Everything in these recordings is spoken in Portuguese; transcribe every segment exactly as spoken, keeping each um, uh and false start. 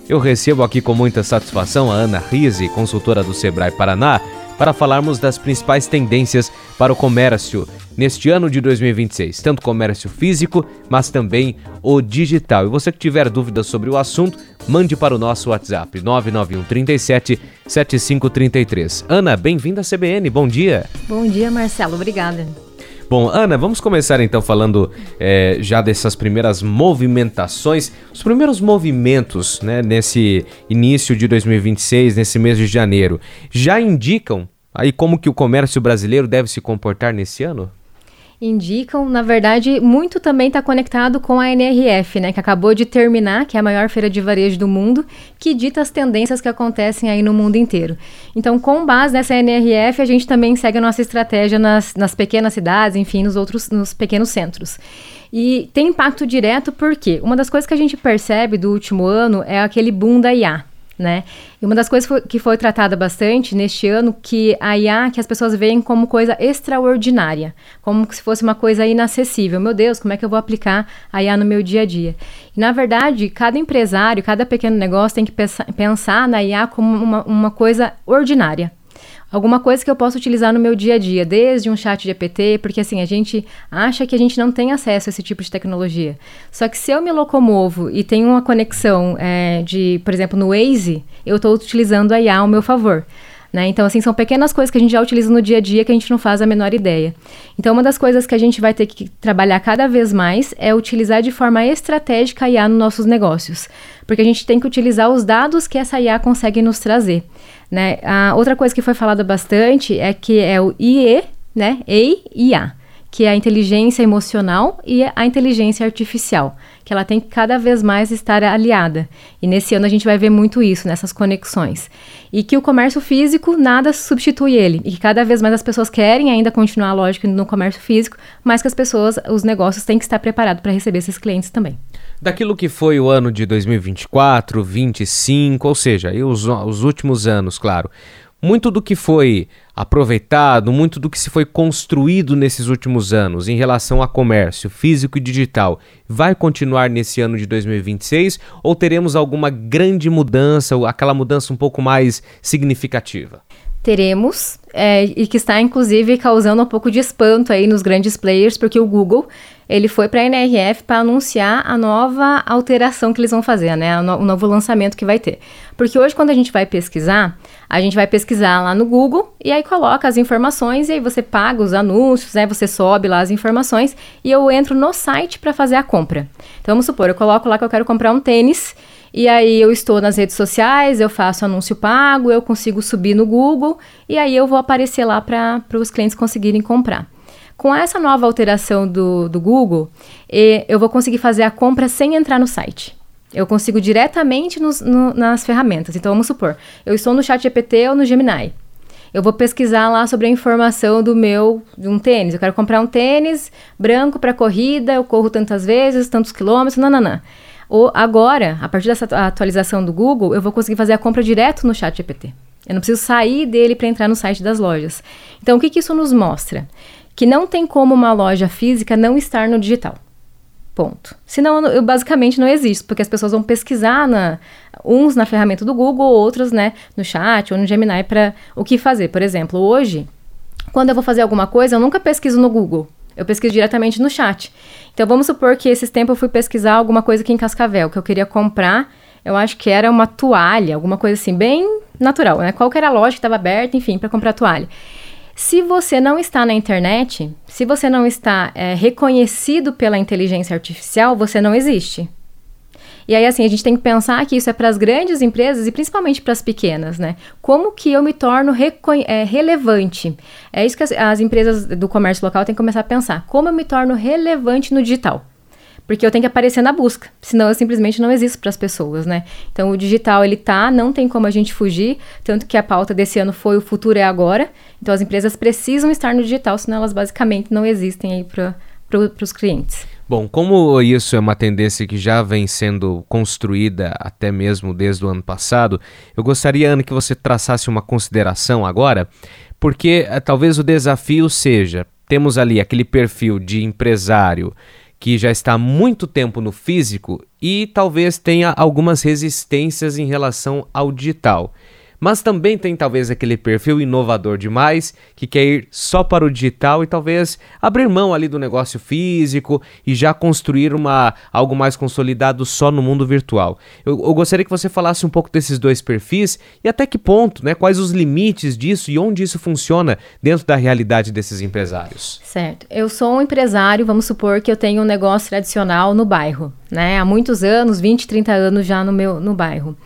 Eu recebo aqui com muita satisfação a Ana Rizzi, consultora do Sebrae Paraná, para falarmos das principais tendências para o comércio neste ano de dois mil e vinte e seis, tanto o comércio físico, mas também o digital. E você que tiver dúvidas sobre o assunto, mande para o nosso WhatsApp nove nove um, três sete, sete cinco três três. Ana, bem-vinda à C B N, bom dia. Bom dia, Marcelo, obrigada. Bom, Ana, vamos começar então falando é, já dessas primeiras movimentações, os primeiros movimentos, né, nesse início de dois mil e vinte e seis, nesse mês de janeiro, já indicam aí como que o comércio brasileiro deve se comportar nesse ano? Indicam, na verdade, muito também está conectado com a N R F, né, que acabou de terminar, que é a maior feira de varejo do mundo, que dita as tendências que acontecem aí no mundo inteiro. Então, com base nessa N R F, a gente também segue a nossa estratégia nas, nas pequenas cidades, enfim, nos outros, nos pequenos centros. E tem impacto direto porque uma das coisas que a gente percebe do último ano é aquele boom da I A. Né? E uma das coisas foi, que foi tratada bastante neste ano, que a I A, que as pessoas veem como coisa extraordinária, como se fosse uma coisa inacessível. Meu Deus, como é que eu vou aplicar a I A no meu dia a dia? E, na verdade, cada empresário, cada pequeno negócio tem que pensar, pensar na I A como uma, uma coisa ordinária. Alguma coisa que eu posso utilizar no meu dia a dia, desde um chat G P T, porque assim, a gente acha que a gente não tem acesso a esse tipo de tecnologia. Só que se eu me locomovo e tenho uma conexão é, de, por exemplo, no Waze, eu estou utilizando a I A ao meu favor. Né? Então, assim, são pequenas coisas que a gente já utiliza no dia a dia que a gente não faz a menor ideia. Então, uma das coisas que a gente vai ter que trabalhar cada vez mais é utilizar de forma estratégica a I A nos nossos negócios. Porque a gente tem que utilizar os dados que essa I A consegue nos trazer. Né? A outra coisa que foi falada bastante é que é o I E, né? E I A, que é a inteligência emocional e a inteligência artificial, que ela tem que cada vez mais estar aliada. E nesse ano a gente vai ver muito isso, nessas conexões. E que o comércio físico nada substitui ele. E que cada vez mais as pessoas querem ainda continuar, lógico, no comércio físico, mas que as pessoas, os negócios têm que estar preparados para receber esses clientes também. Daquilo que foi o ano de dois mil e vinte e quatro, vinte e cinco, ou seja, aí os, os últimos anos, claro, muito do que foi aproveitado, muito do que se foi construído nesses últimos anos em relação a comércio físico e digital, vai continuar nesse ano de dois mil e vinte e seis ou teremos alguma grande mudança, ou aquela mudança um pouco mais significativa? Teremos, é, e que está inclusive causando um pouco de espanto aí nos grandes players, porque o Google, ele foi para a N R F para anunciar a nova alteração que eles vão fazer, né, o, no, o novo lançamento que vai ter. Porque hoje quando a gente vai pesquisar, a gente vai pesquisar lá no Google e aí coloca as informações e aí você paga os anúncios, né, você sobe lá as informações e eu entro no site para fazer a compra. Então vamos supor, eu coloco lá que eu quero comprar um tênis. E aí eu estou nas redes sociais, eu faço anúncio pago, eu consigo subir no Google e aí eu vou aparecer lá para os clientes conseguirem comprar. Com essa nova alteração do, do Google, eh, eu vou conseguir fazer a compra sem entrar no site. Eu consigo diretamente nos, no, nas ferramentas. Então vamos supor, eu estou no chat G P T ou no Gemini. Eu vou pesquisar lá sobre a informação do meu, de um tênis. Eu quero comprar um tênis branco para corrida, eu corro tantas vezes, tantos quilômetros, nananã. Ou agora, a partir dessa atualização do Google, eu vou conseguir fazer a compra direto no chat G P T. Eu não preciso sair dele para entrar no site das lojas. Então, o que, que isso nos mostra? Que não tem como uma loja física não estar no digital. Ponto. Senão, eu, basicamente, não existe, porque as pessoas vão pesquisar, na, uns na ferramenta do Google, outros, né, no chat ou no Gemini para o que fazer. Por exemplo, hoje, quando eu vou fazer alguma coisa, eu nunca pesquiso no Google. Eu pesquiso diretamente no chat. Então, vamos supor que esses tempos eu fui pesquisar alguma coisa aqui em Cascavel, que eu queria comprar, eu acho que era uma toalha, alguma coisa assim, bem natural, né? Qual que era a loja que estava aberta, enfim, para comprar toalha. Se você não está na internet, se você não está é, reconhecido pela inteligência artificial, você não existe. E aí, assim, a gente tem que pensar que isso é para as grandes empresas e principalmente para as pequenas, né? Como que eu me torno reco- é, relevante? É isso que as, as empresas do comércio local têm que começar a pensar. Como eu me torno relevante no digital? Porque eu tenho que aparecer na busca, senão eu simplesmente não existo para as pessoas, né? Então, o digital, ele tá, não tem como a gente fugir, tanto que a pauta desse ano foi o futuro é agora. Então, as empresas precisam estar no digital, senão elas basicamente não existem aí para pro, os clientes. Bom, como isso é uma tendência que já vem sendo construída até mesmo desde o ano passado, eu gostaria, Ana, que você traçasse uma consideração agora, porque eh, talvez o desafio seja, temos ali aquele perfil de empresário que já está há muito tempo no físico e talvez tenha algumas resistências em relação ao digital. Mas também tem talvez aquele perfil inovador demais que quer ir só para o digital e talvez abrir mão ali do negócio físico e já construir uma, algo mais consolidado só no mundo virtual. Eu, eu gostaria que você falasse um pouco desses dois perfis e até que ponto, né, quais os limites disso e onde isso funciona dentro da realidade desses empresários. Certo. Eu sou um empresário, vamos supor que eu tenho um negócio tradicional no bairro, né? Há muitos anos, vinte, trinta anos já no meu no bairro.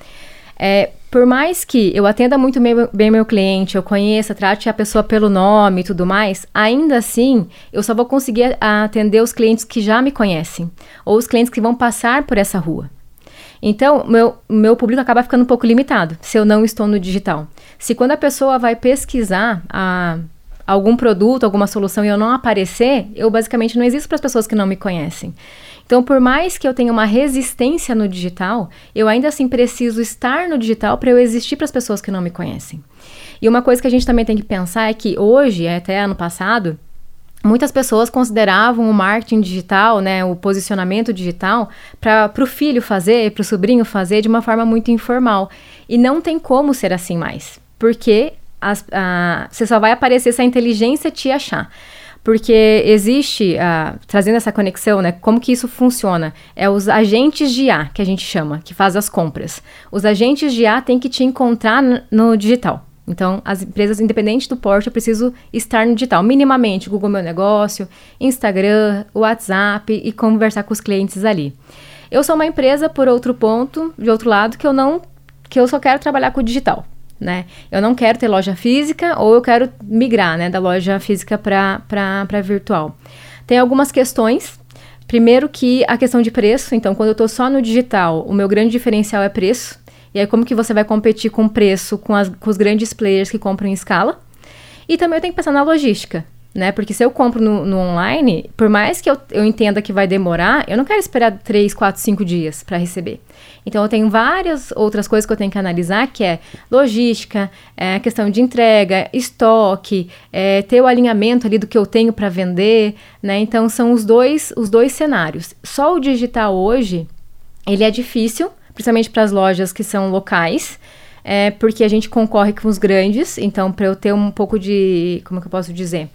É, por mais que eu atenda muito bem, bem meu cliente, eu conheça, trate a pessoa pelo nome e tudo mais, ainda assim, eu só vou conseguir atender os clientes que já me conhecem, ou os clientes que vão passar por essa rua. Então, meu, meu público acaba ficando um pouco limitado, se eu não estou no digital. Se quando a pessoa vai pesquisar a, algum produto, alguma solução e eu não aparecer, eu basicamente não existo para as pessoas que não me conhecem. Então, por mais que eu tenha uma resistência no digital, eu ainda assim preciso estar no digital para eu existir para as pessoas que não me conhecem. E uma coisa que a gente também tem que pensar é que hoje, até ano passado, muitas pessoas consideravam o marketing digital, né, o posicionamento digital, para o filho fazer, para o sobrinho fazer de uma forma muito informal. E não tem como ser assim mais, porque as, a, você só vai aparecer se a inteligência te achar. Porque existe, uh, trazendo essa conexão, né, como que isso funciona? É os agentes de I A, que a gente chama, que faz as compras. Os agentes de I A têm que te encontrar no, no digital. Então, as empresas, independente do porte, eu preciso estar no digital. Minimamente, Google Meu Negócio, Instagram, WhatsApp e conversar com os clientes ali. Eu sou uma empresa, por outro ponto, de outro lado, que eu não, que eu só quero trabalhar com o digital. Né? Eu não quero ter loja física ou eu quero migrar, né, da loja física para para virtual. Tem algumas questões. Primeiro que a questão de preço. Então, quando eu estou só no digital, o meu grande diferencial é preço. E aí, como que você vai competir com preço com, as, com os grandes players que compram em escala? E também eu tenho que pensar na logística. Né? Porque se eu compro no, no online, por mais que eu, eu entenda que vai demorar, eu não quero esperar três, quatro, cinco dias para receber. Então, eu tenho várias outras coisas que eu tenho que analisar, que é logística, é, questão de entrega, estoque, é, ter o alinhamento ali do que eu tenho para vender, né? Então, são os dois, os dois cenários. Só o digital hoje, ele é difícil, principalmente para as lojas que são locais, é, porque a gente concorre com os grandes. Então, para eu ter um pouco de, como que eu posso dizer?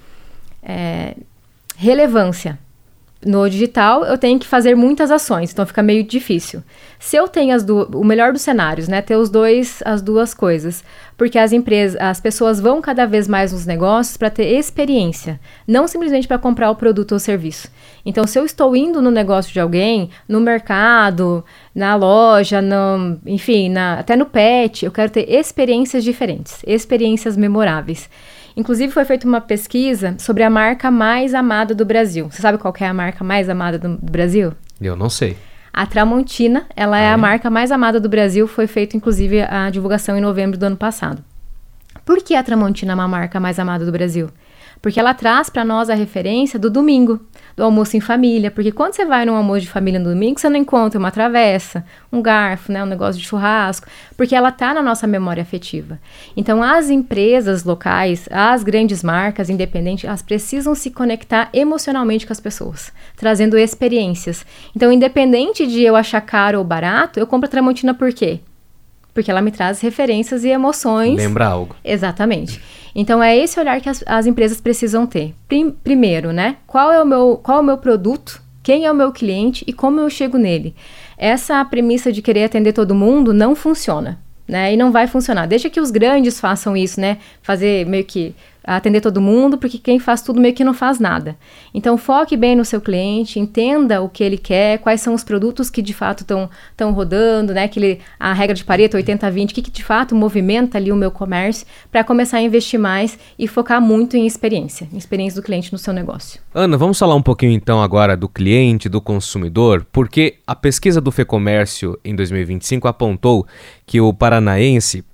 É, relevância no digital, eu tenho que fazer muitas ações, então fica meio difícil. Se eu tenho as du- o melhor dos cenários, né, ter os dois, as duas coisas, porque as empresas, as pessoas vão cada vez mais nos negócios para ter experiência, não simplesmente para comprar o produto ou serviço. Então, se eu estou indo no negócio de alguém, no mercado, na loja, no, enfim, na, até no pet, eu quero ter experiências diferentes, experiências memoráveis. Inclusive, foi feita uma pesquisa sobre a marca mais amada do Brasil. Você sabe qual que é a marca mais amada do, do Brasil? Eu não sei. A Tramontina, ela ah, é, é a marca mais amada do Brasil. Foi feita, inclusive, a divulgação em novembro do ano passado. Por que a Tramontina é uma marca mais amada do Brasil? Porque ela traz para nós a referência do domingo, do almoço em família. Porque quando você vai num almoço de família no domingo, você não encontra uma travessa, um garfo, né, um negócio de churrasco, porque ela está na nossa memória afetiva. Então, as empresas locais, as grandes marcas independentes, elas precisam se conectar emocionalmente com as pessoas, trazendo experiências. Então, independente de eu achar caro ou barato, eu compro a Tramontina por quê? Porque ela me traz referências e emoções. Lembra algo. Exatamente. Então, é esse olhar que as, as empresas precisam ter. Prim, primeiro, né? Qual é o meu, qual é o meu produto? Quem é o meu cliente? E como eu chego nele? Essa premissa de querer atender todo mundo não funciona, né? E não vai funcionar. Deixa que os grandes façam isso, né? Fazer meio que atender todo mundo, porque quem faz tudo meio que não faz nada. Então, foque bem no seu cliente, entenda o que ele quer, quais são os produtos que de fato estão rodando, né? Aquele, a regra de Pareto, oitenta vinte, o que, que de fato movimenta ali o meu comércio, para começar a investir mais e focar muito em experiência, em experiência do cliente no seu negócio. Ana, vamos falar um pouquinho então agora do cliente, do consumidor, porque a pesquisa do FEComércio em dois mil e vinte e cinco apontou que o paranaense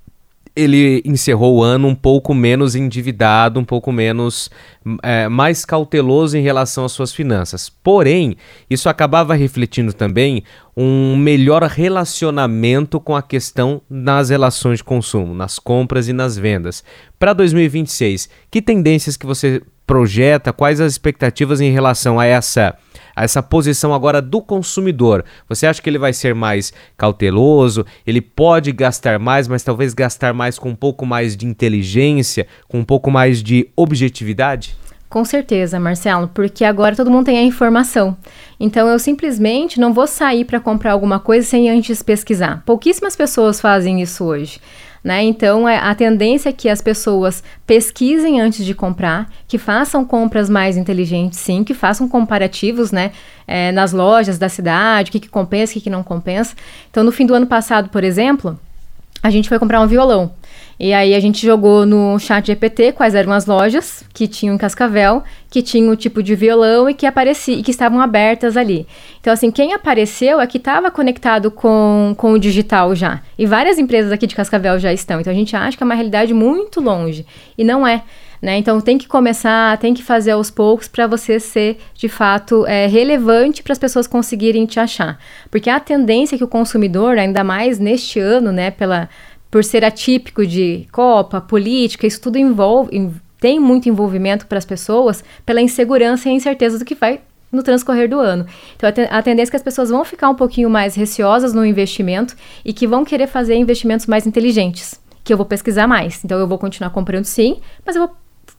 ele encerrou o ano um pouco menos endividado, um pouco menos, é, mais cauteloso em relação às suas finanças. Porém, isso acabava refletindo também um melhor relacionamento com a questão nas relações de consumo, nas compras e nas vendas. Para dois mil e vinte e seis, que tendências que você projeta, quais as expectativas em relação a essa, a essa posição agora do consumidor? Você acha que ele vai ser mais cauteloso, ele pode gastar mais, mas talvez gastar mais com um pouco mais de inteligência, com um pouco mais de objetividade? Com certeza, Marcelo, porque agora todo mundo tem a informação. Então, eu simplesmente não vou sair para comprar alguma coisa sem antes pesquisar. Pouquíssimas pessoas fazem isso hoje, né? Então, a tendência é que as pessoas pesquisem antes de comprar, que façam compras mais inteligentes, sim, que façam comparativos, né, é, nas lojas da cidade, o que, que compensa, o que, que não compensa. Então, no fim do ano passado, por exemplo, a gente foi comprar um violão. E aí a gente jogou no chat G P T quais eram as lojas que tinham em Cascavel, que tinham o tipo de violão e que aparecia, e que estavam abertas ali. Então, assim, quem apareceu é que estava conectado com, com o digital já. E várias empresas aqui de Cascavel já estão. Então, a gente acha que é uma realidade muito longe. E não é. Né? Então, tem que começar, tem que fazer aos poucos para você ser, de fato, é, relevante para as pessoas conseguirem te achar. Porque a tendência é que o consumidor, ainda mais neste ano, né, pela... por ser atípico de Copa, política, isso tudo envolve, em, tem muito envolvimento para as pessoas pela insegurança e incerteza do que vai no transcorrer do ano. Então, a, te, a tendência é que as pessoas vão ficar um pouquinho mais receosas no investimento e que vão querer fazer investimentos mais inteligentes, que eu vou pesquisar mais. Então, eu vou continuar comprando sim, mas eu vou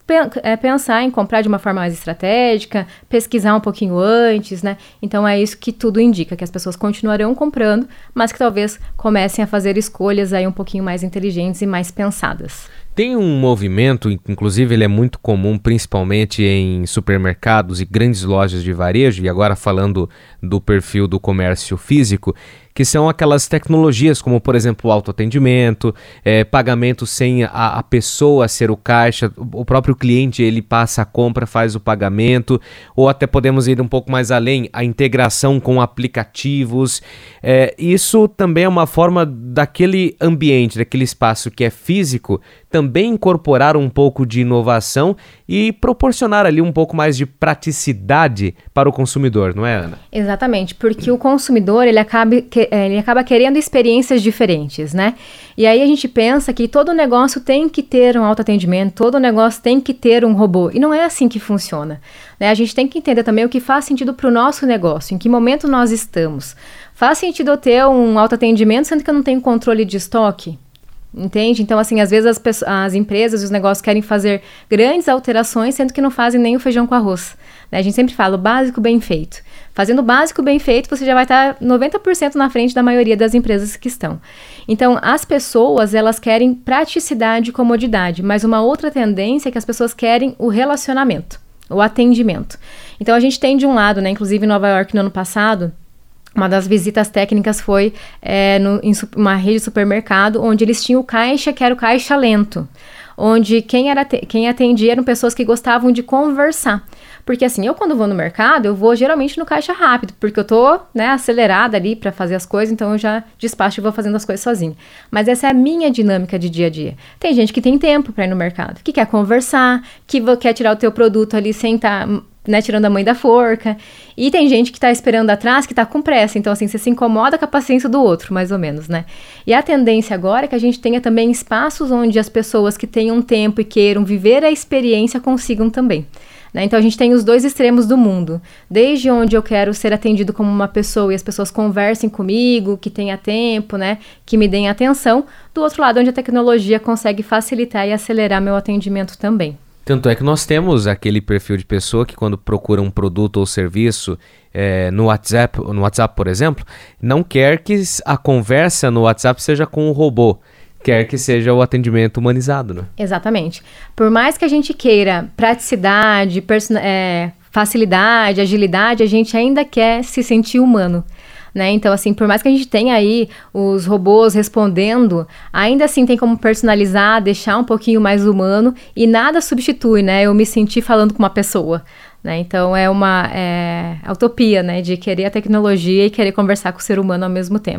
É pensar em comprar de uma forma mais estratégica, pesquisar um pouquinho antes, né? Então é isso que tudo indica, que as pessoas continuarão comprando, mas que talvez comecem a fazer escolhas aí um pouquinho mais inteligentes e mais pensadas. Tem um movimento, inclusive ele é muito comum, principalmente em supermercados e grandes lojas de varejo, e agora falando do perfil do comércio físico, que são aquelas tecnologias como, por exemplo, o autoatendimento, é, pagamento sem a, a pessoa ser o caixa, o próprio cliente ele passa a compra, faz o pagamento, ou até podemos ir um pouco mais além, a integração com aplicativos. É, isso também é uma forma daquele ambiente, daquele espaço que é físico, também incorporar um pouco de inovação e proporcionar ali um pouco mais de praticidade para o consumidor, não é, Ana? Exatamente, porque o consumidor ele acaba, ele acaba querendo experiências diferentes, né? E aí a gente pensa que todo negócio tem que ter um autoatendimento, todo negócio tem que ter um robô, e não é assim que funciona, né? A gente tem que entender também o que faz sentido para o nosso negócio, em que momento nós estamos. Faz sentido eu ter um autoatendimento sendo que eu não tenho controle de estoque? Entende? Então, assim, às vezes as, pessoas, as empresas e os negócios querem fazer grandes alterações, sendo que não fazem nem o feijão com arroz. Né? A gente sempre fala o básico bem feito. Fazendo o básico bem feito, você já vai estar noventa por cento na frente da maioria das empresas que estão. Então, as pessoas, elas querem praticidade e comodidade, mas uma outra tendência é que as pessoas querem o relacionamento, o atendimento. Então, a gente tem de um lado, né, inclusive em Nova York no ano passado, uma das visitas técnicas foi é, no, em uma rede de supermercado, onde eles tinham o caixa, que era o caixa lento, onde quem, era, quem atendia eram pessoas que gostavam de conversar. Porque assim, eu quando vou no mercado, eu vou geralmente no caixa rápido, porque eu tô, né, acelerada ali para fazer as coisas, então eu já despacho e vou fazendo as coisas sozinha. Mas essa é a minha dinâmica de dia a dia. Tem gente que tem tempo para ir no mercado, que quer conversar, que quer tirar o teu produto ali sem estar... Né, tirando a mãe da forca, e tem gente que tá esperando atrás, que tá com pressa, então assim, você se incomoda com a paciência do outro, mais ou menos, né? E a tendência agora é que a gente tenha também espaços onde as pessoas que tenham tempo e queiram viver a experiência consigam também, né? Então a gente tem os dois extremos do mundo, desde onde eu quero ser atendido como uma pessoa e as pessoas conversem comigo, que tenha tempo, né, que me deem atenção, do outro lado onde a tecnologia consegue facilitar e acelerar meu atendimento também. Tanto é que nós temos aquele perfil de pessoa que quando procura um produto ou serviço é, no WhatsApp, no WhatsApp, por exemplo, não quer que a conversa no WhatsApp seja com o robô, quer que seja o atendimento humanizado, né? Exatamente. Por mais que a gente queira praticidade, person- é, facilidade, agilidade, a gente ainda quer se sentir humano. Né? Então, assim, por mais que a gente tenha aí os robôs respondendo, ainda assim tem como personalizar, deixar um pouquinho mais humano e nada substitui, né? Eu me sentir falando com uma pessoa, né? Então, é uma é, a utopia, né? De querer a tecnologia e querer conversar com o ser humano ao mesmo tempo.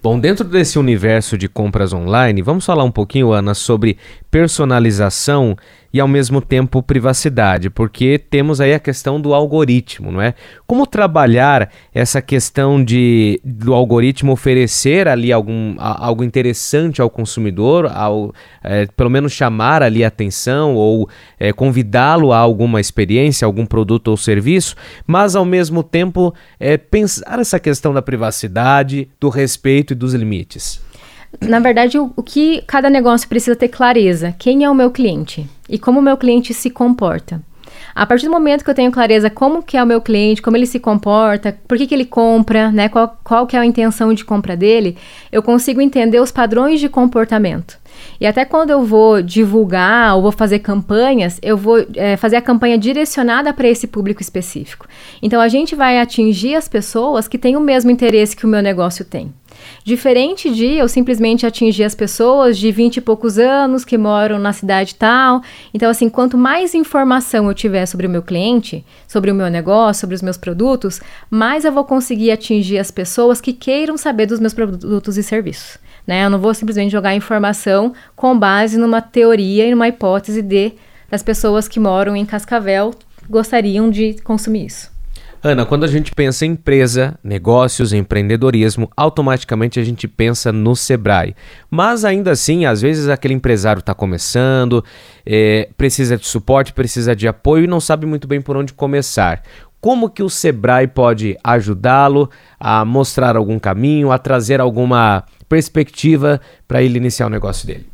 Bom, dentro desse universo de compras online, vamos falar um pouquinho, Ana, sobre personalização e ao mesmo tempo privacidade, porque temos aí a questão do algoritmo, não é? Como trabalhar essa questão de, do algoritmo oferecer ali algum, a, algo interessante ao consumidor, ao, é, pelo menos chamar ali a atenção ou é, convidá-lo a alguma experiência, algum produto ou serviço, mas ao mesmo tempo é, pensar essa questão da privacidade, do respeito e dos limites. Na verdade, o, o que cada negócio precisa ter clareza, quem é o meu cliente e como o meu cliente se comporta. A partir do momento que eu tenho clareza como que é o meu cliente, como ele se comporta, por que que ele compra, né, qual, qual que é a intenção de compra dele, eu consigo entender os padrões de comportamento. E até quando eu vou divulgar ou vou fazer campanhas, eu vou é, fazer a campanha direcionada para esse público específico. Então, a gente vai atingir as pessoas que têm o mesmo interesse que o meu negócio tem. Diferente de eu simplesmente atingir as pessoas de vinte e poucos anos que moram na cidade tal. Então, assim, quanto mais informação eu tiver sobre o meu cliente, sobre o meu negócio, sobre os meus produtos, mais eu vou conseguir atingir as pessoas que queiram saber dos meus produtos e serviços. Né? Eu não vou simplesmente jogar informação com base numa teoria e numa hipótese de das pessoas que moram em Cascavel gostariam de consumir isso. Ana, quando a gente pensa em empresa, negócios, empreendedorismo, automaticamente a gente pensa no Sebrae. Mas ainda assim, às vezes aquele empresário está começando, é, precisa de suporte, precisa de apoio e não sabe muito bem por onde começar. Como que o Sebrae pode ajudá-lo a mostrar algum caminho, a trazer alguma perspectiva para ele iniciar o negócio dele?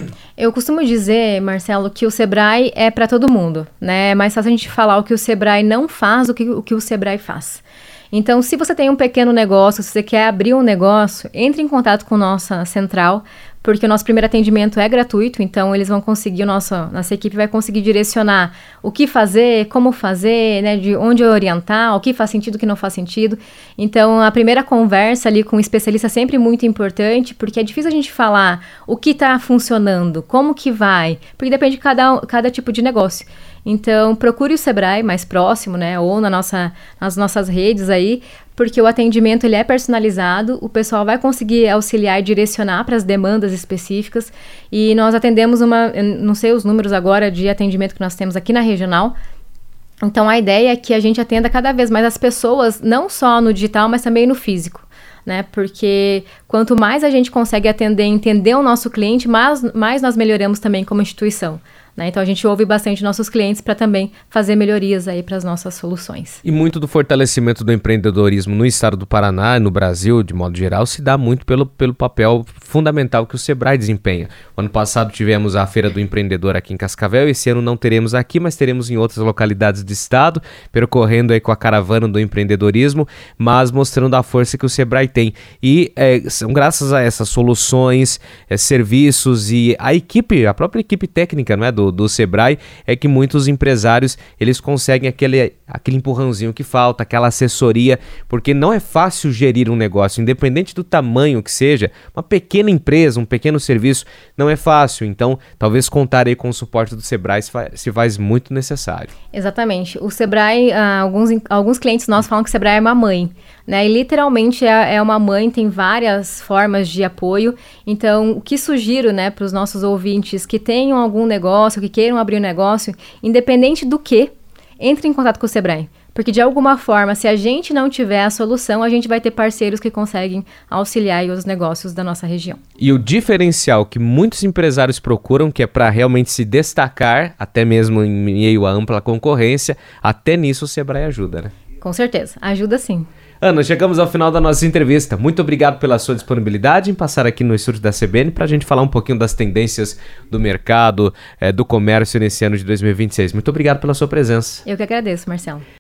Eu costumo dizer, Marcelo, que o Sebrae é para todo mundo, né? É mais fácil a gente falar o que o Sebrae não faz do que o que o Sebrae faz. Então, se você tem um pequeno negócio, se você quer abrir um negócio, entre em contato com nossa central, porque o nosso primeiro atendimento é gratuito, então eles vão conseguir, o nosso, nossa equipe vai conseguir direcionar o que fazer, como fazer, né, de onde orientar, o que faz sentido, o que não faz sentido. Então, a primeira conversa ali com o especialista é sempre muito importante, porque é difícil a gente falar o que está funcionando, como que vai, porque depende de cada, cada tipo de negócio. Então, procure o Sebrae mais próximo, né, ou na nossa, nas nossas redes aí, porque o atendimento ele é personalizado, o pessoal vai conseguir auxiliar e direcionar para as demandas específicas, e nós atendemos uma, eu não sei os números agora de atendimento que nós temos aqui na regional. Então, a ideia é que a gente atenda cada vez mais as pessoas, não só no digital, mas também no físico. Né? Porque quanto mais a gente consegue atender e entender o nosso cliente, mais, mais nós melhoramos também como instituição. Né? Então a gente ouve bastante nossos clientes para também fazer melhorias aí para as nossas soluções. E muito do fortalecimento do empreendedorismo no estado do Paraná e no Brasil, de modo geral, se dá muito pelo, pelo papel fundamental que o Sebrae desempenha. O ano passado tivemos a Feira do Empreendedor aqui em Cascavel, esse ano não teremos aqui, mas teremos em outras localidades do estado, percorrendo aí com a caravana do empreendedorismo, mas mostrando a força que o Sebrae tem. E é, são graças a essas soluções, é, serviços e a equipe, a própria equipe técnica, não é, do Do, do Sebrae, é que muitos empresários eles conseguem aquele, aquele empurrãozinho que falta, aquela assessoria, porque não é fácil gerir um negócio, independente do tamanho que seja, uma pequena empresa, um pequeno serviço, não é fácil, então talvez contar aí com o suporte do Sebrae se faz, se faz muito necessário. Exatamente, o Sebrae, ah, alguns, alguns clientes nossos falam que o Sebrae é uma mãe, né, e literalmente é, é uma mãe, tem várias formas de apoio, então o que sugiro, né, para os nossos ouvintes que tenham algum negócio, que queiram abrir um negócio, independente do que, entre em contato com o Sebrae. Porque de alguma forma, se a gente não tiver a solução, a gente vai ter parceiros que conseguem auxiliar os negócios da nossa região. E o diferencial que muitos empresários procuram, que é para realmente se destacar, até mesmo em meio à ampla concorrência, até nisso o Sebrae ajuda, né? Com certeza, ajuda sim. Ana, chegamos ao final da nossa entrevista. Muito obrigado pela sua disponibilidade em passar aqui no estúdio da C B N para a gente falar um pouquinho das tendências do mercado, é, do comércio nesse ano de dois mil e vinte e seis. Muito obrigado pela sua presença. Eu que agradeço, Marcelo.